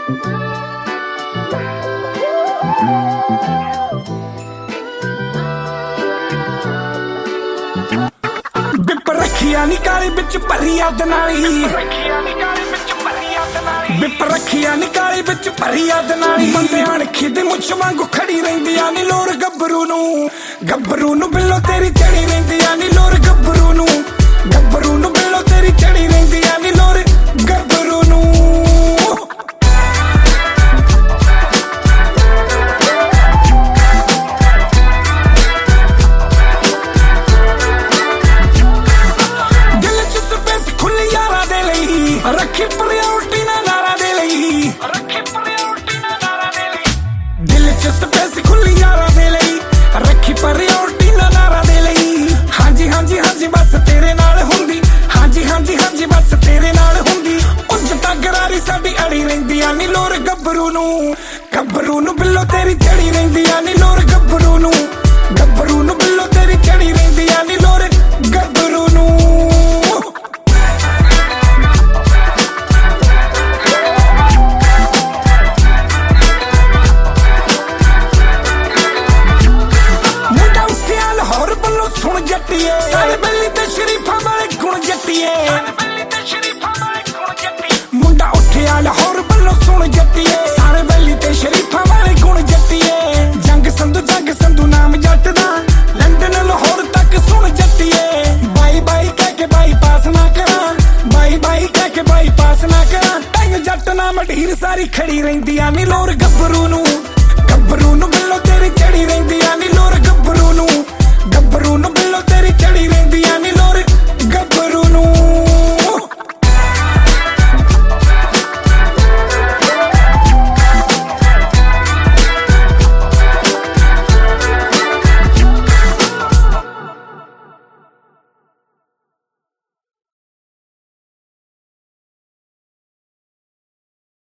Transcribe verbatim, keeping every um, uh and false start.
Beep रखिया नी काली बिच भरी अद नाली, बिप रखिया नी काली बिच भरी अद नाली। बंदे अणखी दी मुछ वांगू खड़ी रहिंदियां नी लोर गब्बरू नू, गब्बरू नू बिल्लो तेरी चढ़ी रहिंदियां नी लोर गब्बरू नू, गब्बरू नू बिल्लो तेरी चढ़ी रहिंदियां नी लोर गब्बरू नू। रखी प्रायोरिटी ना नारा दे लई, रखी प्रायोरिटी ना नारा दे लई। दिल च स्पेस खुली यारा दे लई, रखी प्रायोरिटी ना नारा दे लई। हाँ जी हाँ जी हाँ जी बस तेरे नाल हुंदी, हाँ जी हाँ जी हाँ जी बस तेरे नाल हुंदी। उंज तां गरारी साडी अड़ी रहिंदियां नी लोर गब्बरू नू, गब्बरू नू बिल्लो तेरी चढ़ी रहिंदियां नी लोर गब्बरू नू, गब्बरू नू बिल्लो तेरी चढ़ी रहिंदियां नी लोर गब्बरू नू। सुन जट्टिए सारे बेली ते शरीफा वाले गुण जट्टिए, मुंडा उठिया लाहौर बल्लो सुन जट्टिए, सारे बेली ते शरीफा वाले गुण जट्टिए। जंग संधू जंग संधू नाम जट दा, लंदन लाहौर तक सुन जट्टिए। बाई बाई कह के बाई पास ना करा, बाई बाई कह के बाई पास ना करा। टाइम जट ना मढीर सारी खड़ी रहिंदियां नी लोर गब्बरू नू, गब्बरू नू बिल्लो तेरी चढ़ी रहिंदियां नी लोर गब्बरू नू, गब्बरू नू बिल्लो तेरी चढ़ी रहिंदियां नी